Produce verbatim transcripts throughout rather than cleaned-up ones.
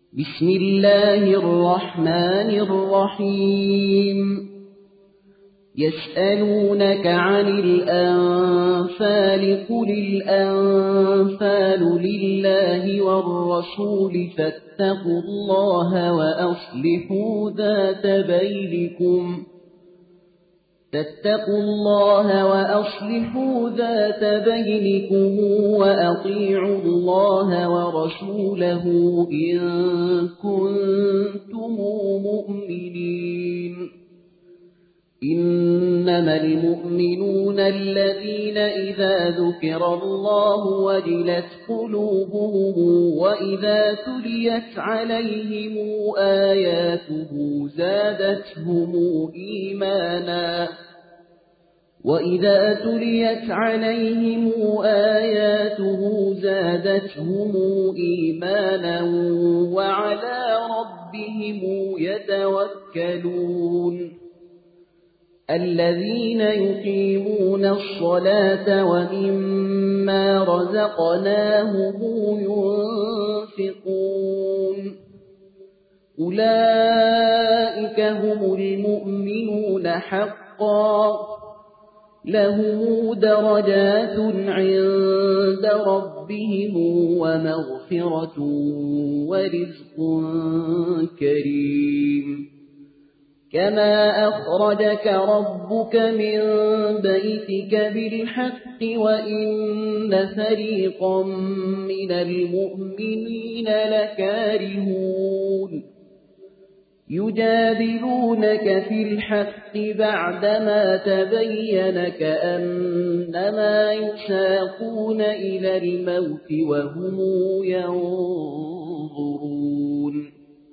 بسم الله الرحمن الرحيم يسألونك عن الأنفال قل الأنفال لله والرسول فاتقوا الله وأصلحوا ذات بينكم فاتقوا الله وأصلحوا ذات بينكم وأطيعوا الله ورسوله إن كنتم مؤمنين إنما المؤمنون الذين إذا ذكر الله وجلت قلوبهم وإذا تليت عليهم آياته زادتهم إيمانا وإذا تليت عليهم آياته زادتهم إيمانا وعلى ربهم يتوكلون الذين يقيمون الصلاة ومما رزقناهم ينفقون أولئك هم المؤمنون حقا لهم درجات عند ربهم ومغفرة ورزق كريم كما أخرجك ربك من بيتك بالحق وإن فريقا من المؤمنين لكارهون يجادلونك في الحق بعدما تبين كأنما يساقون إلى الموت وهم ينظرون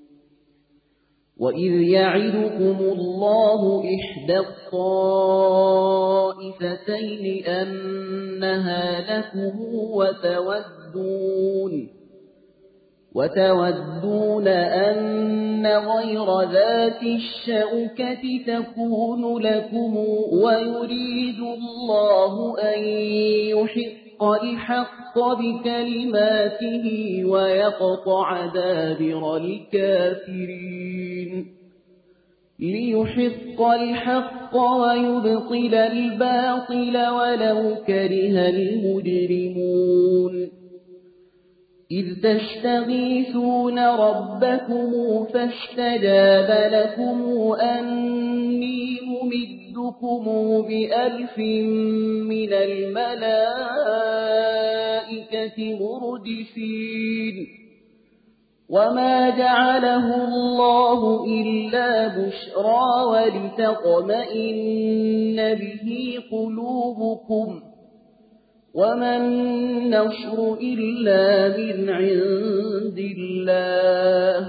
وإذ يعدكم الله إحدى الطائفتين أنها لكم وتودون وتودون أن غير ذات الشوكة تكون لكم ويريد الله أن يحق الحق بكلماته ويقطع دابر الكافرين ليحق الحق ويبطل الباطل ولو كره المجرمون إذ تستغيثون ربكم فاستجاب لكم أني ممدكم بألف من الملائكة مردفين وما جعله الله إلا بشرى ولتطمئن به قلوبكم وما النصر إلا من عند الله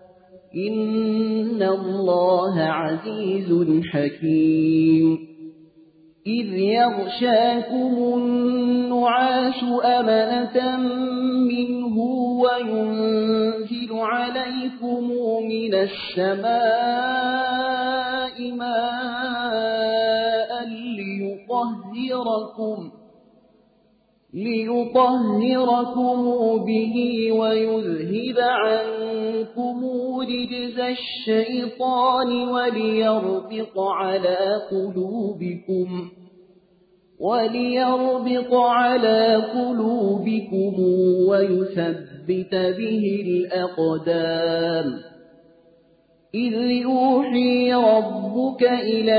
إن الله عزيز حكيم إذ يغشاكم النعاس أمنة منه وينزل عليكم من السماء ماء ليطهركم ليطهركم به ويذهب عنكم رجز الشيطان وليربط على قلوبكم وليربط على قلوبكم ويثبت به الأقدام إذ يوحي ربك إلى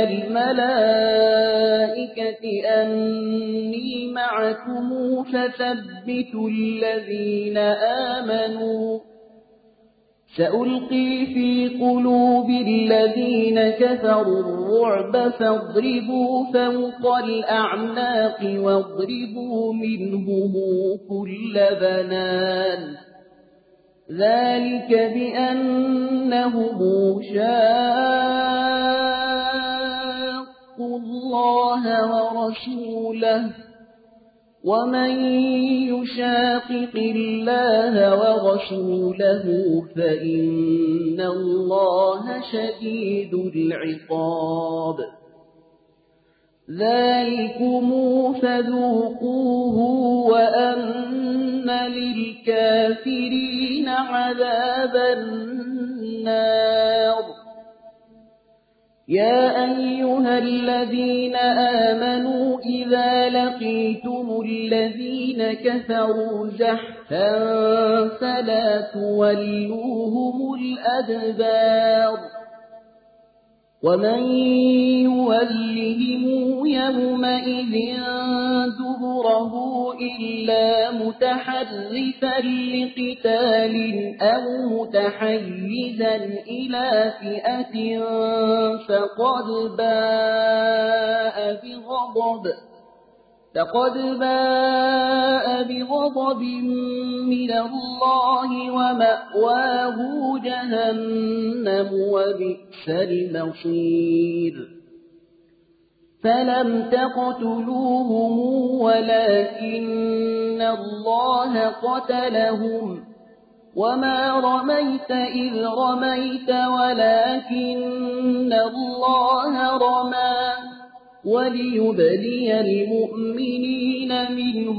الملائكة أني معكم فثبتوا الذين آمنوا سألقي في قلوب الذين كفروا الرعب فاضربوا فوق الأعناق واضربوا منهم كل بنان ذلك بأنهم شاقوا الله ورسوله ومن يشاقق الله ورسوله فإن الله شديد العقاب ذلكم فذوقوه وأن للكافرين عذاب النار. يا أيها الذين آمنوا إذا لقيتم الذين كفروا زحفا فلا تولوهم الأدبار ومن يولهم يومئذ دبره إلا متحرفا لقتال أو متحيزا إلى فئة فقد باء بغضب فقد باء بغضب من الله ومأواه جهنم وبئس المصير. فلم تقتلوهم ولكن الله قتلهم وما رميت إذ رميت ولكن الله رمى وليبلي المؤمنين منه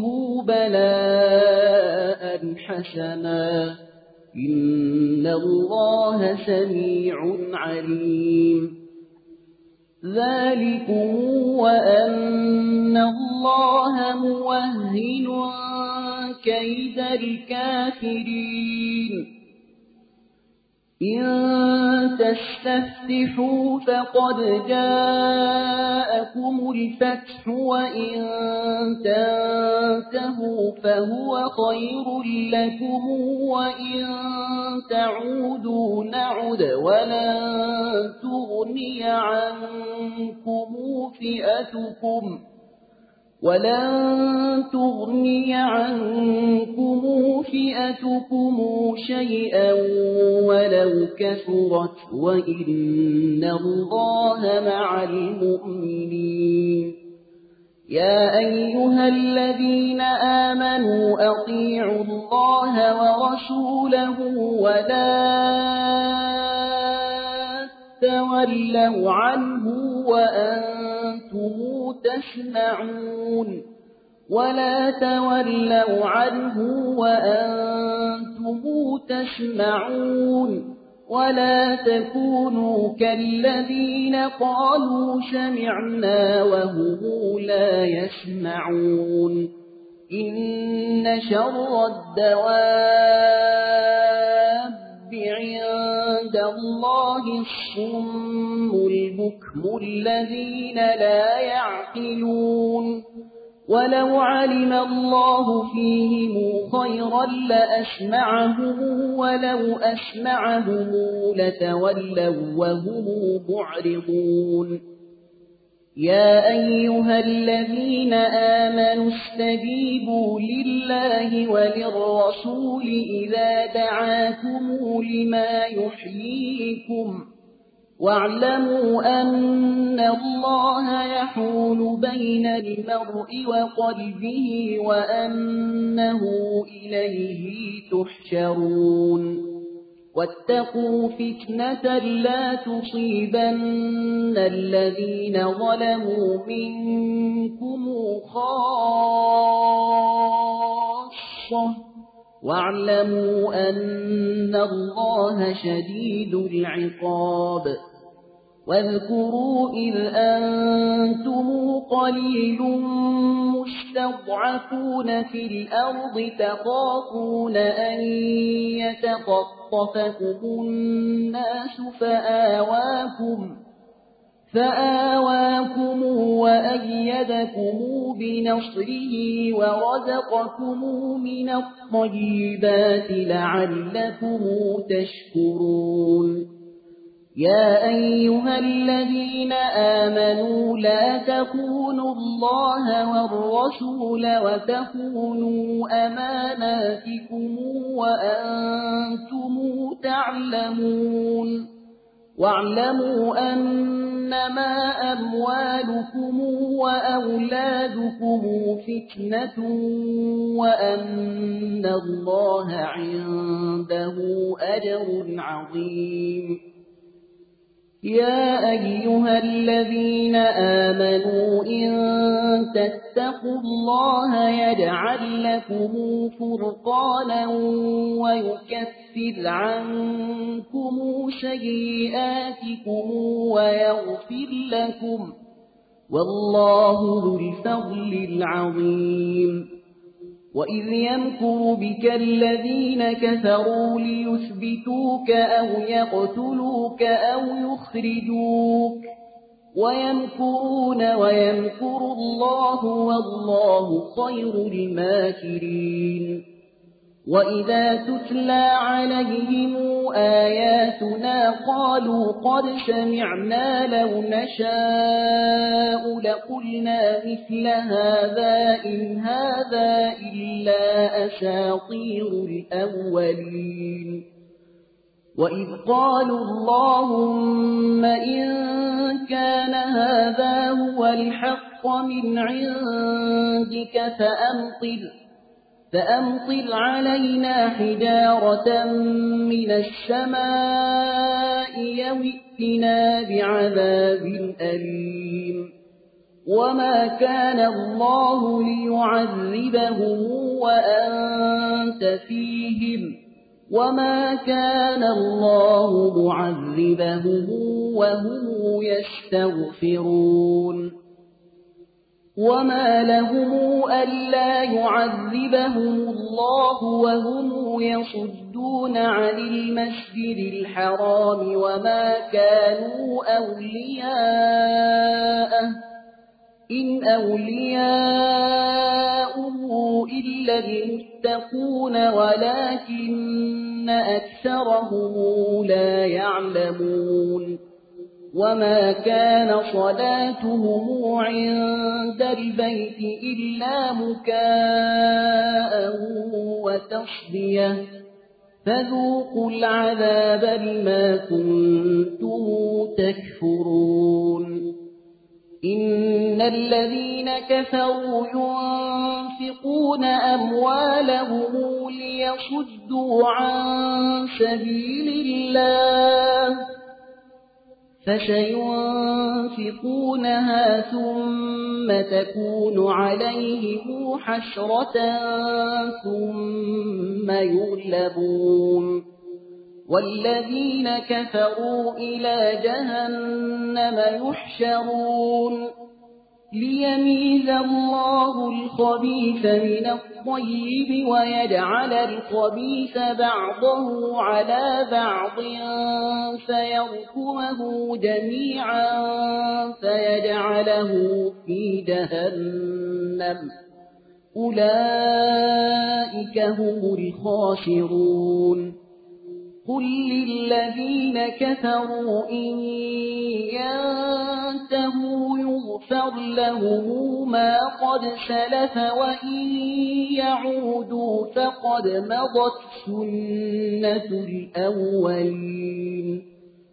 بلاء حسنا إن الله سميع عليم. ذلكم وأن الله موهن كيد الكافرين. إن تستفتحوا فقد جاءكم الفتح وإن تنتهوا فهو خير لكم وإن تعودوا نعد ولن تغني عنكم فئتكم ولن تغني عنكم فئتكم شيئا ولو كثرت وإن الله مع المؤمنين. يا أيها الذين آمنوا أطيعوا الله ورسوله ولا تولوا عنه وأنتم تسمعون ولا تولوا عنه وأنتم تسمعون ولا تكونوا كالذين قالوا سمعنا وهم لا يسمعون. إن شر الدواب عند الله الصم البكم الذين لا يعقلون. ولو علم الله فيهم خيرا لأسمعهم ولو أسمعهم لتولوا وهم معرضون. يا أيها الذين آمنوا استجيبوا لله وللرسول إذا دعاكم لما يحييكم واعلموا أن الله يحول بين المرء وقلبه وأنه إليه تحشرون. واتقوا فتنة لا تصيبن الذين ظلموا منكم خاصة واعلموا أن الله شديد العقاب. واذكروا إذ أنتم قليل مستضعفون في الأرض تخافون أن يتخطفكم الناس فآواكم فآواكم وأيدكم بنصره ورزقكم من الطيبات لعلكم تشكرون. يا أيها الذين آمنوا لا تخونوا الله والرسول وتخونوا أماناتكم وأنتم تعلمون. واعلموا أنما أموالكم وأولادكم فتنة وأن الله عنده أجر عظيم. يا أيها الذين آمنوا إن تتقوا الله يجعل لكم فرقانا ويكفر عنكم سيئاتكم ويغفر لكم والله ذو الفضل العظيم وإذ يمكر بك الذين كفروا ليثبتوك أو يقتلوك أو يخرجوك ويمكرون ويمكر الله والله خير الماكرين وإذا تتلى عليهم آياتنا قالوا قد سمعنا لو نشاء لقلنا مثل هذا إن هذا إلا أساطير الأولين وإذ قالوا اللهم إن كان هذا هو الحق من عندك فأمطر فأمطر علينا حجارة من السماء أو ائتنا بعذاب أليم وما كان الله ليعذبهم وأنت فيهم وما كان الله معذبهم وهم يستغفرون وما لهم ألا يعذبهم الله وهم يصدون عن المسجد الحرام وما كانوا أولياءه إن أولياؤه إلا المتقون ولكن أكثرهم لا يعلمون وما كان صلاتهم عند البيت إلا مكاء وتصدية فذوقوا العذاب بما كنتم تكفرون إن الذين كفروا ينفقون أموالهم ليصدوا عن سبيل الله فسينفقونها ثم تكون عليهم حسرة ثم يغلبون والذين كفروا إلى جهنم يحشرون ليميز الله الخبيث من الطيب ويجعل الخبيث بعضه على بعض فيركمه جميعا فيجعله في جهنم أولئك هم الخاسرون قل للذين كفروا إن ينتهوا يغفر لهم ما قد سلف وإن يعودوا فقد مضت سنة الأولين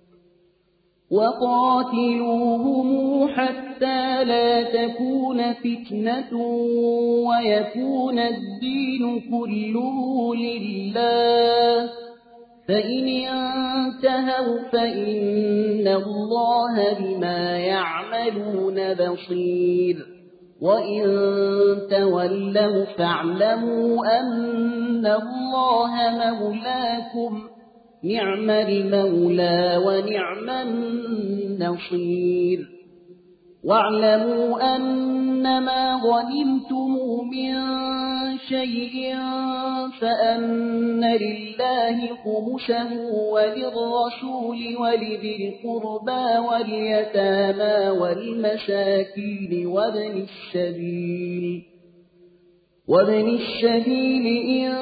وقاتلوهم حتى لا تكون فتنة ويكون الدين كله لله فإن انتهوا فإن الله بما يعملون بصير وإن تولوا فاعلموا أن الله مولاكم نعم المولى ونعم النصير واعلموا أنما غنمتم من شيء فأن لله خمسه وللرسول ولذي القربى واليتامى والمساكين وابن السبيل وابن السبيل إن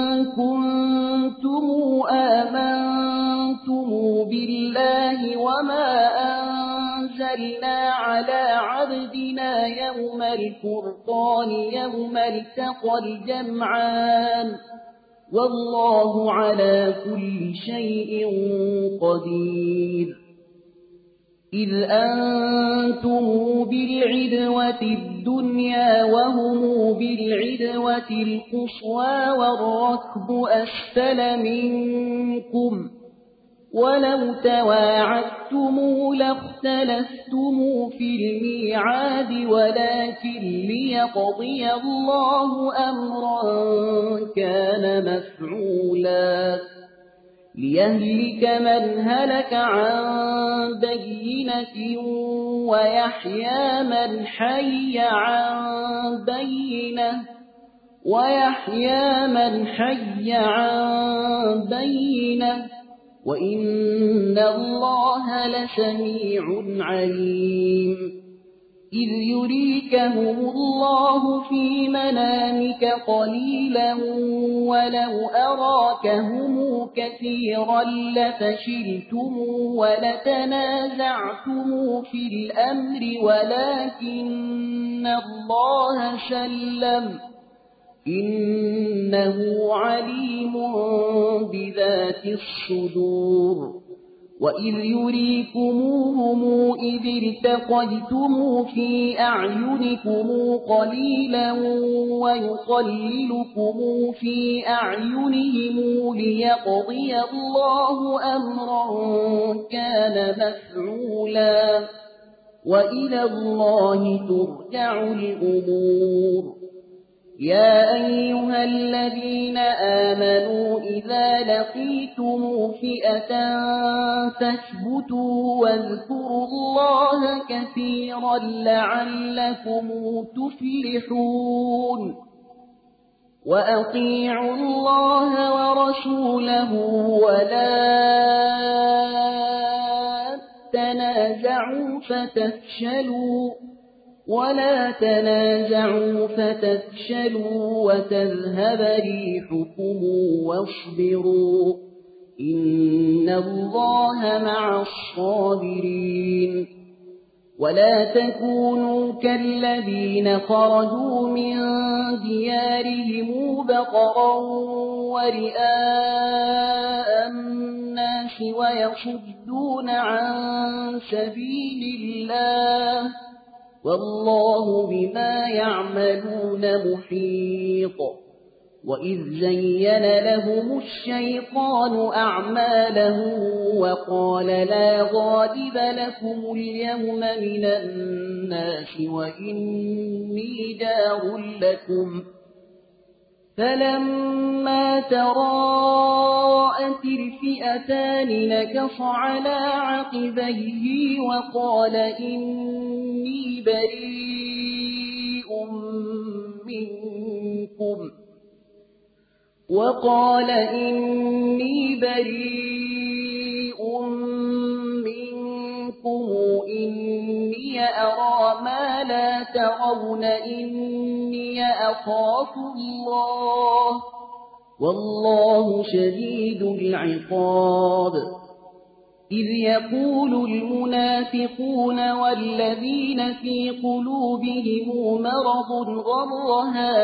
كنتم آمنتم بالله وما أنزلنا على عبدنا يوم الفرقان يوم التقى الجمعان والله على كل شيء قدير إذ أنتم بالعدوة الدنيا وهم بالعدوة القصوى والركب أسفل منكم ولو تواعدتم لاختلفتم في الميعاد ولكن ليقضي الله أمرا كان مفعولا ليهلك من هلك عن بينة ويحيى من حي عن بينة ويحيى من حي عن بينة وإن الله لسميع عليم إذ يريكهم الله في منامك قليلا ولو أراكهم كثيرا لفشلتم ولتنازعتم في الأمر ولكن الله سلم إنه عليم بذات الصدور وإذ يريكموهم إذ التقيتم في أعينكم قليلا ويقللكم في أعينهم ليقضي الله أمرا كان مفعولا وإلى الله ترجع الأمور يا أيها الذين آمنوا إذا لقيتم فئة فاثبتوا واذكروا الله كثيرا لعلكم تفلحون وأطيعوا الله ورسوله ولا تنازعوا فتفشلوا ولا تنازعوا فتفشلوا وتذهب ريحكم واصبروا إن الله مع الصابرين ولا تكونوا كالذين خرجوا من ديارهم بطرا ورئاء الناس ويصدون عن سبيل الله والله بما يعملون محيط وإذ زين لهم الشيطان أعمالهم وقال لا غالب لكم اليوم من الناس وإني جار لكم فلما تراءت الفئتان نكص على عقبيه وقال إني بريء منكم وقال إني بريء منكم إني أرى ما لا ترون إني أخاف الله والله شديد العقاب إذ يقول المنافقون والذين في قلوبهم مرض غر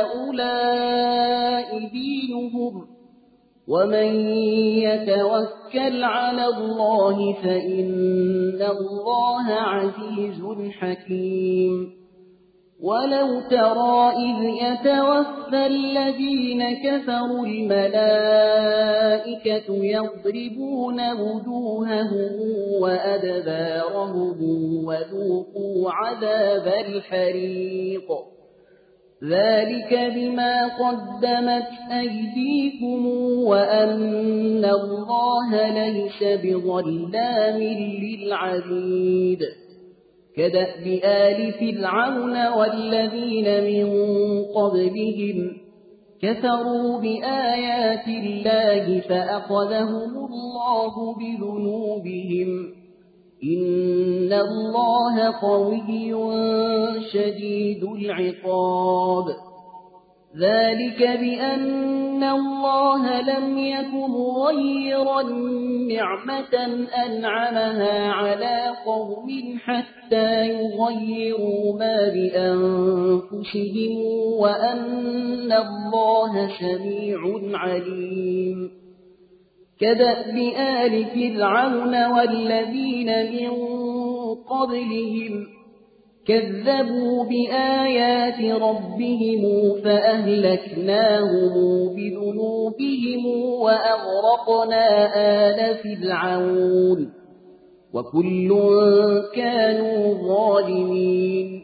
هؤلاء دينهم ومن يتوكل على الله فإن الله عزيز حكيم ولو ترى إذ يتوفى الذين كفروا الملائكة يضربون وجوههم وأدبارهم وذوقوا عذاب الحريق ذلك بما قدمت أيديكم وأن الله ليس بظلام للعبيد كدأب آل فرعون والذين من قبلهم كفروا بآيات الله فأخذهم الله بذنوبهم إن الله قوي شديد العقاب ذلك بأن الله لم يكن مغيرا نعمة أنعمها على قوم حتى يغيروا ما بأنفسهم وأن الله سميع عليم كدأب آل فرعون والذين من قبلهم كذبوا بآيات ربهم فأهلكناهم بذنوبهم وأغرقنا آل فرعون وكل كانوا ظالمين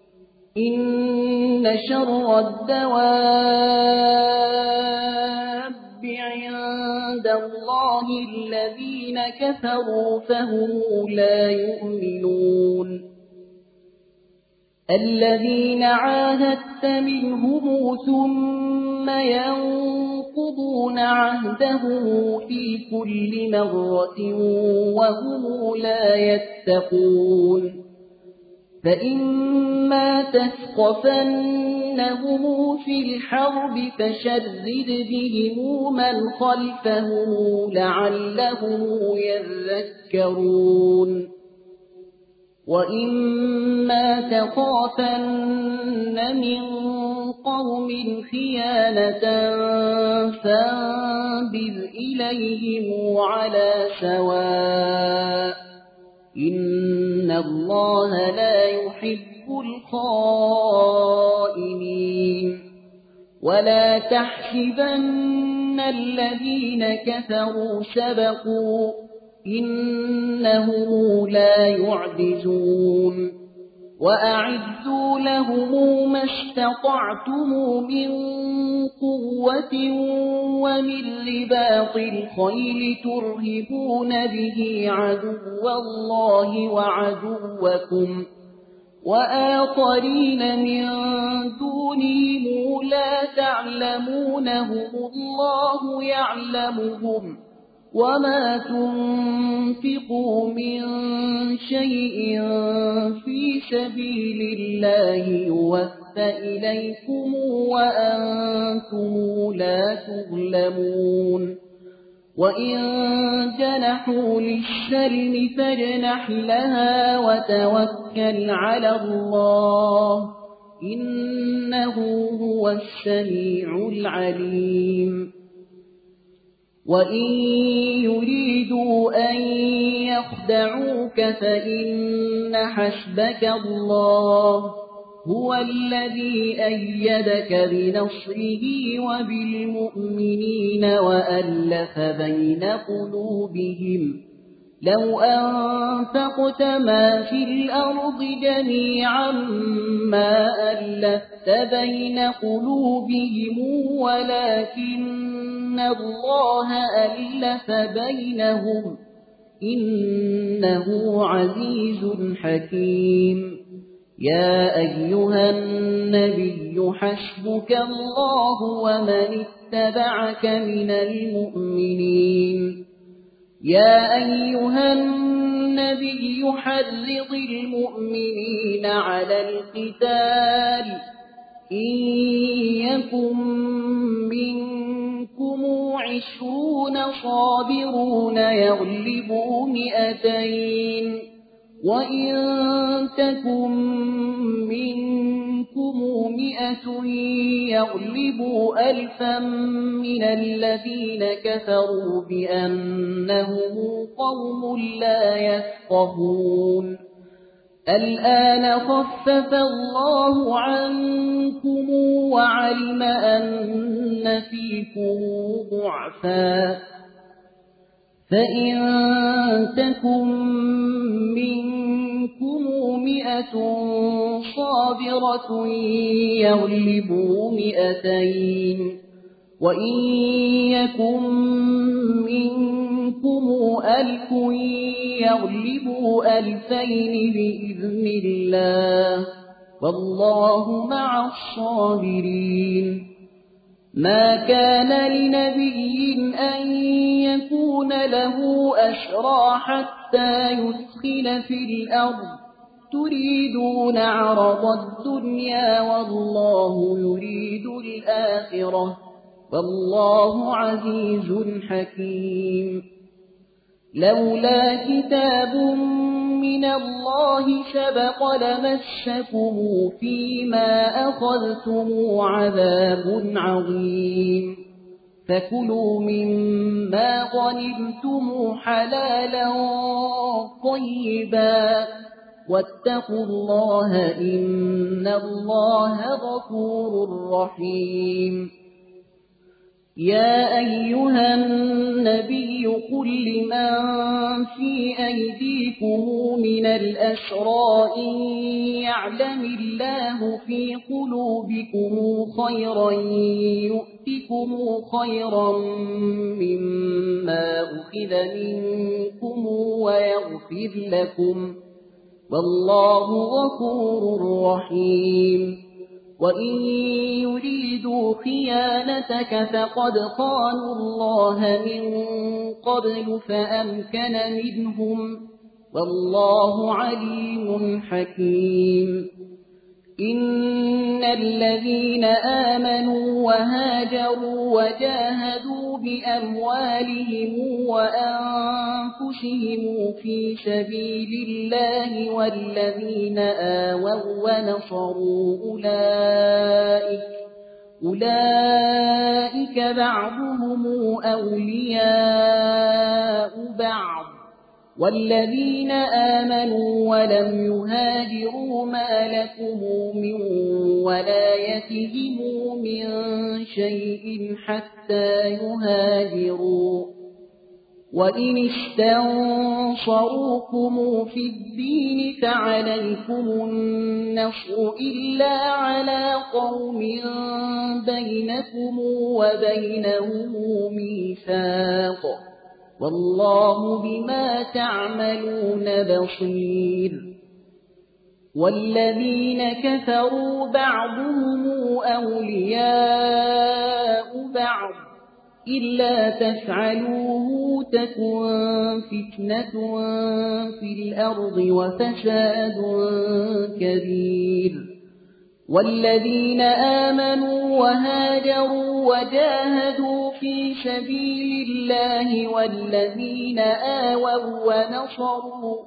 إن شر الدواب عند الله الذين كفروا فهم لا يؤمنون الذين عاهدت منهم ثم ينقضون عهدهم في كل مرة وهم لا يتقون فإما تثقفنهم في الحرب فشرد بهم من خلفهم لعلهم يذكرون وإما تخافن من قوم خيانة فانبذ إليهم على سواء إن الله لا يحب الخائنين ولا تحسبن الذين كفروا سبقوا إنهم لا يعجزون وأعدوا لهم ما استطعتم من قوة ومن رباط الخيل ترهبون به عدو الله وعدوكم وآخرين من دونهم لا تعلمونهم الله يعلمهم وما تنفقوا من شيء في سبيل الله يوفى إليكم وأنتم لا تظلمون وإن جنحوا للسلم فاجنح لها وتوكل على الله إنه هو السميع العليم وإن يريدوا أن يخدعوك فإن حسبك الله هو الذي أيدك بنصره وبالمؤمنين وألف بين قلوبهم لو أنفقت ما في الأرض جميعا ما ألفت بين قلوبهم ولكن الله ألف بينهم إنه عزيز حكيم يا أيها النبي حسبك الله ومن اتبعك من المؤمنين يا أيها النبي حرض المؤمنين على القتال إن يكن منكم عشرون صابرون يغلبوا مئتين وإن تكن منكم مئة يغلبوا ألفا من الذين كفروا بأنهم قوم لا يفقهون الآن خفف الله عنكم وعلم أن فيكم ضعفا فإن تكن منكم مئة صابرة يغلبوا مئتين وإن يكن منكم ألف يغلبوا ألفين بإذن الله والله مع الصابرين ما كان لنبي أن يكون له أسرى حتى يثخن في الأرض تريدون عرض الدنيا والله يريد الآخرة والله عزيز حكيم لولا كتاب من الله سبق لمسكم فيما أخذتم عذاب عظيم فكلوا مما غنمتم حلالا طيبا واتقوا الله إن الله غفور رحيم. يا أيها النبي قل لمن في أيديكم من الأسرى إن يعلم الله في قلوبكم خيرا يؤتكم خيرا مما أخذ منكم ويغفر لكم والله غفور رحيم. وإن يريدوا خيانتك فقد خانوا الله من قبل فأمكن منهم والله عليم حكيم. إن الذين آمنوا وهاجروا وجاهدوا بأموالهم وأنفسهم في سبيل الله والذين آووا ونصروا أولئك, أولئك بعضهم أولياء بعض والذين آمنوا ولم يهاجروا ما لكم من ولايتهم من شيء حتى يهاجروا. وإن استنصروكم في الدين فعليكم النصر إلا على قوم بينكم وبينهم ميثاق والله بما تعملون بصير. والذين كفروا بعضهم أولياء بعض إلا تفعلوه تكن فتنة في الأرض وفساد كبير. والذين آمنوا وهاجروا وجاهدوا في سبيل الله والذين آووا ونصروا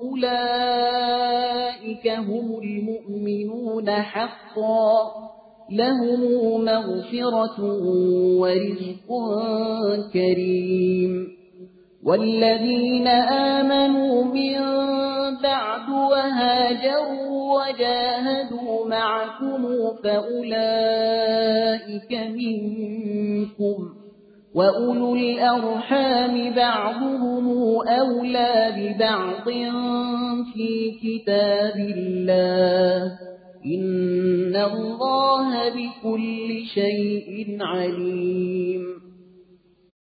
أولئك هم المؤمنون حقا لهم مغفرة ورزق كريم. والذين آمنوا من بعد وهاجروا وجاهدوا معكم فأولئك منكم وأولو الأرحام بعضهم أولى ببعض في كتاب الله إن الله بكل شيء عليم.